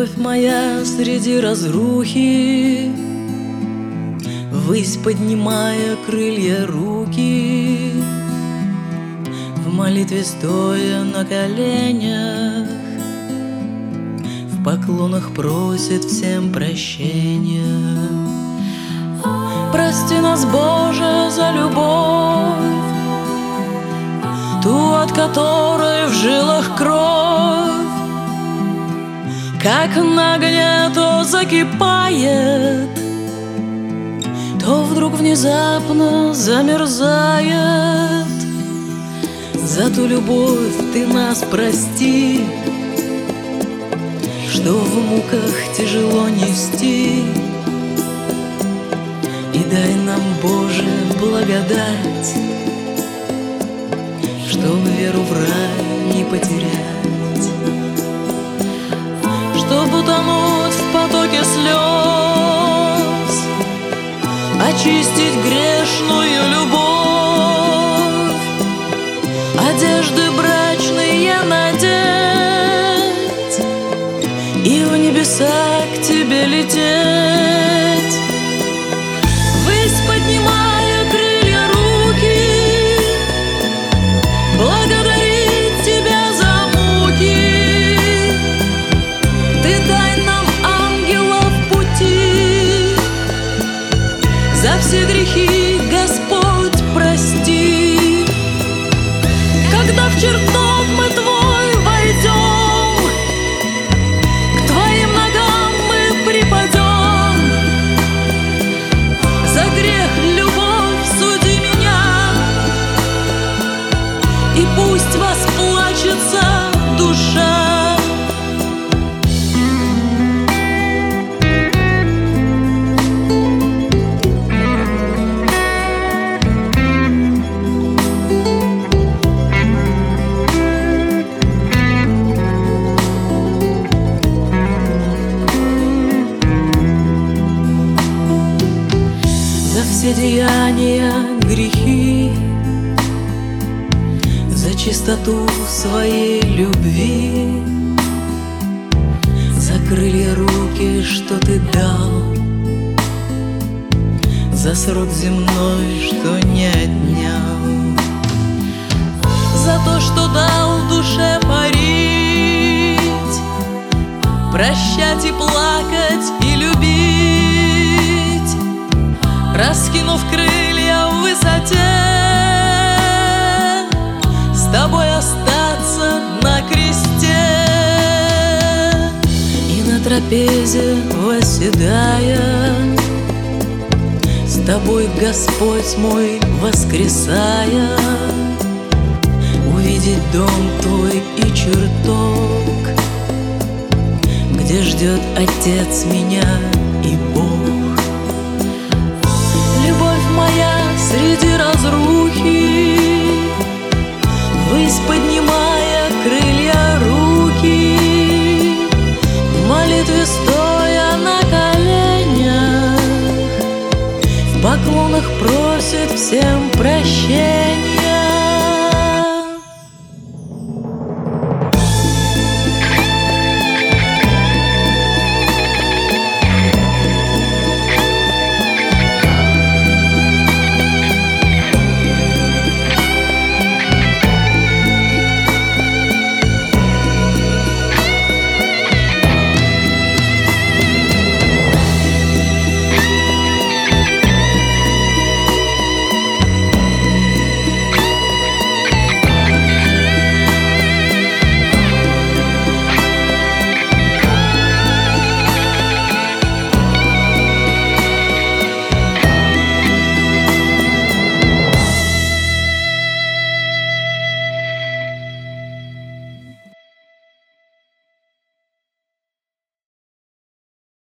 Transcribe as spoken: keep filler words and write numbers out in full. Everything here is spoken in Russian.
Любовь моя среди разрухи, ввысь поднимая крылья руки, в молитве стоя на коленях, в поклонах просит всем прощения. Прости нас, Боже, за любовь, ту, от которой в жилах кровь, как на огне то закипает, то вдруг внезапно замерзает. За ту любовь ты нас прости, что в муках тяжело нести. И дай нам, Боже, благодать, чтоб веру в рай не потерять, чтоб утонуть в потоке слез, очистить грешную любовь, одежды брачные надеть и в небеса к тебе лететь. Ввысь поднимая крылья руки, благодарить тебя за муки. Ты дай нам ангелов пути, за все грехи, Господь, прости. Когда в чертог мы Твой войдем, к Твоим ногам мы припадем. За грех, любовь, суди меня, и пусть восплачется душа. За все деяния, грехи, за чистоту своей любви, за крылья руки, что ты дал, за срок земной, что не отнял, за то, что дал душе парить, прощать и плакать и любить, раскинув крылья в высоте, с тобой остаться на кресте. И на трапезе восседая, с тобой, Господь мой, воскресая, увидеть дом Твой и чертог, где ждет Отец меня и Бог. Любовь моя среди разрухи, ввысь поднимая крылья руки, в молитве стоя на коленях, в поклонах просит всем прощения.